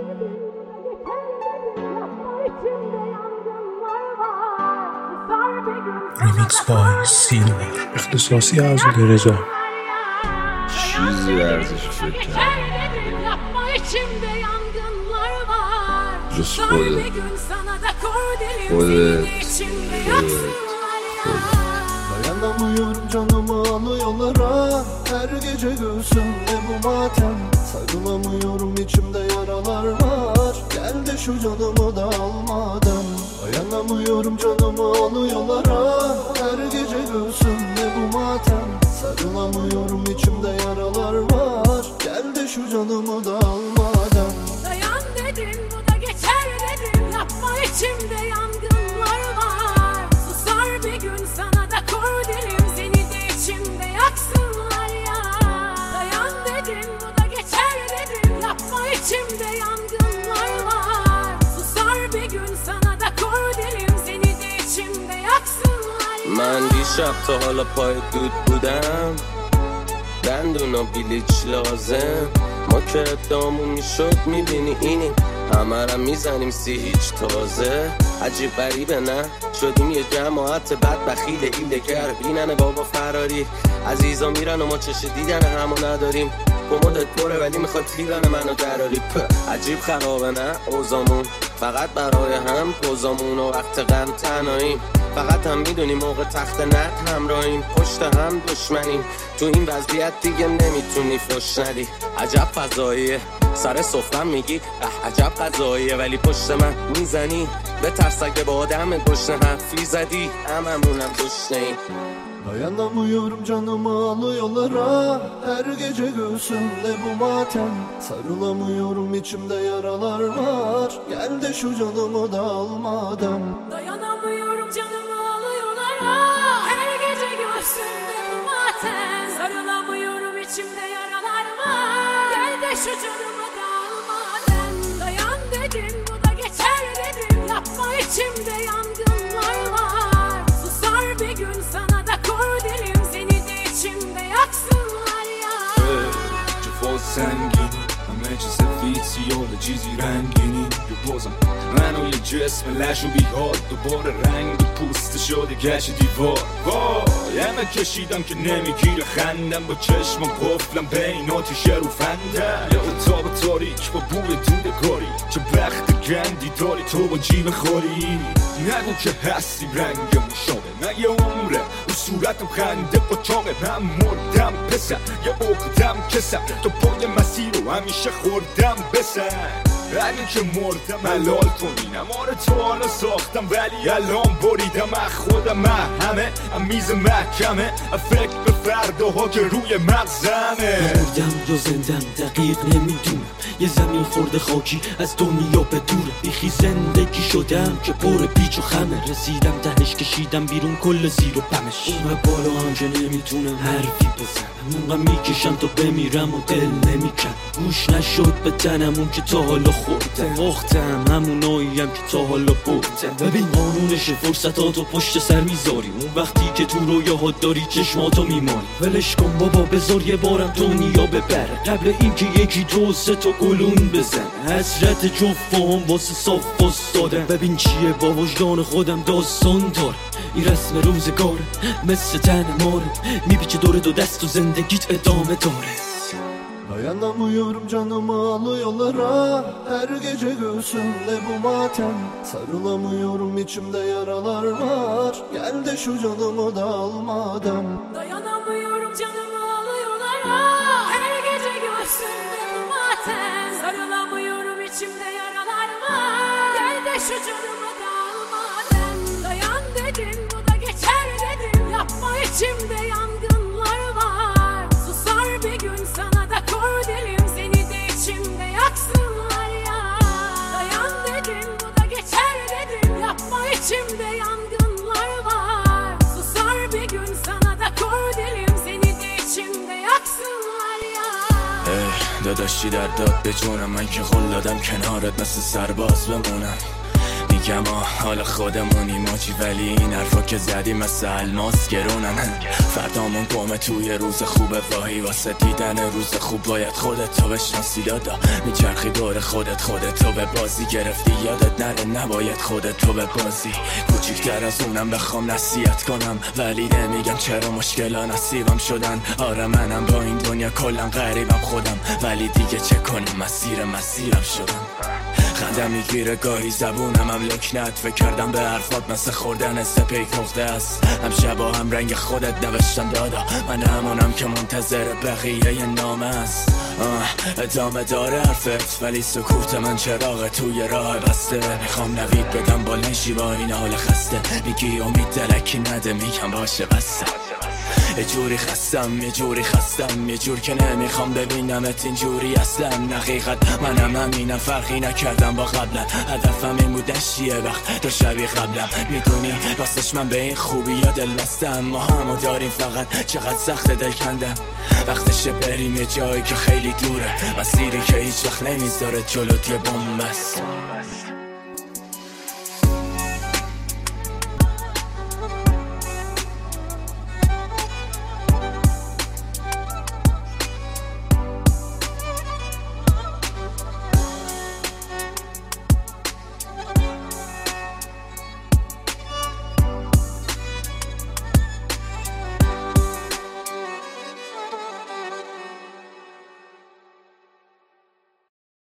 Remix by Silver اختصاصی از رضا. چیزی ارزش فکر کردم جز خودت Dayanamıyorum canımı alıyorlara her gece göğsümde bu matem. Sarılamıyorum içimde yaralar var. Gel de şu canımı da almadan. Dayanamıyorum canımı alıyorlara her gece göğsümde bu matem. Sarılamıyorum içimde yaralar var. Gel de şu canımı da almadan. Dayan dedim bu da geçer dedim. Yapma içimde yangınlar var. Susar bir gün sana da kor derim. Seni de içimde yaksınlar ya. Dayan dedim bu da geçer dedim. Yapma içimde yangınlar var. Susar bir gün sana da kor derim. Seni de içimde yaksınlar ya. من دیشب تا حالا پای دود بودم دندون و بلیچ لازم ما که ادامون میشد میبینی اینیم همه را میزنیم سی هیچ تازه عجیب غریبه نه شدیم یه جماعت بد بخیل ایلگر بینن بابا فراری عزیزا میرن و ما چش دیدن همو نداریم کمدت پره ولی میخواد تیرن منو دراری عجیب خرابه نه اوزامون فقط برای هم پوزامون و وقت غم تنهاییم فقط هم میدونیم موقع تخت نت همراهیم پشت هم دشمنیم تو این وضعیت دیگه نمیتونی فش ندی عجب فضاییه سر سفرم میگی عجب قضاییه ولی پشت من میزنی به ترس اگه با آدم گشنه حرفی زدی هممونم گشنه‌ایم Dayanamıyorum canımı alıyorlara her gece göğsümde bu matem. Sarılamıyorum içimde yaralar var. Gel de şu canımı da almadan. Dayanamıyorum canımı alıyorlara her gece göğsümde bu matem. Sarılamıyorum içimde yaralar var. Gel de şu canımı da almadan. Dayan dedim bu da geçer dedim. Yapma içimde yangınlar var. Susar bir gün sana da kor derim. Seni de içimde yaksınlar ya. جفا سنگینی همه چیز فیتسیال چیزی رنگینی یه بازم من و یه جسم لش و بیحال دوباره رنگ پوست شده گشت دیوار وای همه کشیدم که نمیگیره خندم با چشمم قفلم بین آتیشه رو فندم یه اتاق تاریک با بوی دودگاری چه بخت گندی داری تو با جیب خوری نگو که هستی رنگم شامه من یه عمره رو صورتم خنده با چاقه من مردم پسر یه عقدم کسم تو پای مسیر رو همیشه خوردم بسن اگه که مردم حلال کنینم آره تو حالا ساختم ولی الان بریدم از خودم همه میز محکمه فکر به فرداها که روی مغزمه مردم یا زندم دقیق نمیدونم یه زمین خورده خاکی از دنیا به دوره بیخی زندگی شدم که پر پیچ و خمه رسیدم تهش کشیدم بیرون کل زیر و پمش اون بالا هم که نمیتونم حرفی بزنم اونقدر میکشم تا بمیرم و دل نمیکن گوش نشد به تنم اون که تا حالا خوردم باختم هموناییم که تا حالا بردم ببین قانونش فرصتاتو پشت سر میذاری اون وقتی که تو رویاها داری چشماتو میمانی ولش کن بابا بذار یه بارم دنیا ببره قبل اینکه یکی دو سه تا گلون بزن حسرت جفام واسه صاف واسدادم ببین چیه با وجدان خودم داستان داره این رسم روزگاره مثل تن ماره میپیچه دور دو دست و زندگیت ادامه داره Dayanamıyorum canımı alıyorlara her gece göğsümde bu matem. Sarılamıyorum içimde yaralar var. Gel de şu canımı da almadan. Dayanamıyorum canımı alıyorlara her gece göğsümde bu matem. Sarılamıyorum içimde yaralar var. Gel de şu canımı da almadan. Dayan dedim bu da geçer dedim. Yapma içimde yangınlar var. Susar bir gün sana da kor derim. Seni de içimde yaksınlar ya. Dayan dedim bu da geçer dedim. Yapma içimde yangınlar var. Susar bir gün sana da kor derim. Seni de içimde yaksınlar ya. داداشی در داد به جونم من که قول دادم کنارت مثل سرباز بمونم میگم حال خودمونی ماجی، ولی این حرفا که زدی مثل الماس گرونن. فردامون گمه توی روز خوبه، واهی واسه دیدن روز خوب باید خودت تو بشناسی. دادا میچرخی دور خودت به بازی گرفتی، یادت نره نباید خودت تو به بازی. کوچیکتر از اونم بخوام نصیحت کنم، ولی نمیگم چرا مشکلا نصیبم شدن. آره منم با این دنیا کلا غریبم خودم، ولی دیگه چه کنم مسیرم شدم. خندم میگیره گاهی زبونم هم لکنت، فکر کردم به حرفات مثل خوردن سپیک نقطه است. هم شبا هم رنگ خودت نوشتم دادا، من همونم که منتظر بقیه نامه است. ادامه داره حرفت، ولی سکوت من چراغ توی راه بسته. میخوام نوید بدم با لنشی با این حال خسته، میگی امید دلکی نده، میگم باشه بسته. یه جوری خستم یه جور که نمیخوام ببینمت اینجوری اصلا. حقیقت منم همینم، فرقی نکردم با قبلا. هدفم این بود نشیه وقت تو شبیه قبلم. میدونی راستش من به این خوبی یا دل بستم. ما همو داریم فقط چقدر سخت دل کندم. وقتشه بریم یه جایی که خیلی دوره، مسیری که هیچ وقت نمیذاره جلوت یه بوم است.